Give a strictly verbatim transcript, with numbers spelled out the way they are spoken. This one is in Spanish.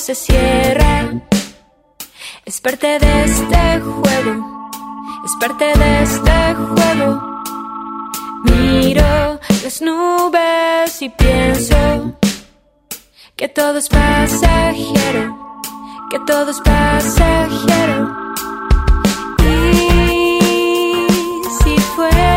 se cierra. Es parte de este juego, es parte de este juego. Miro las nubes y pienso que todo es pasajero, que todo es pasajero. Y si fuera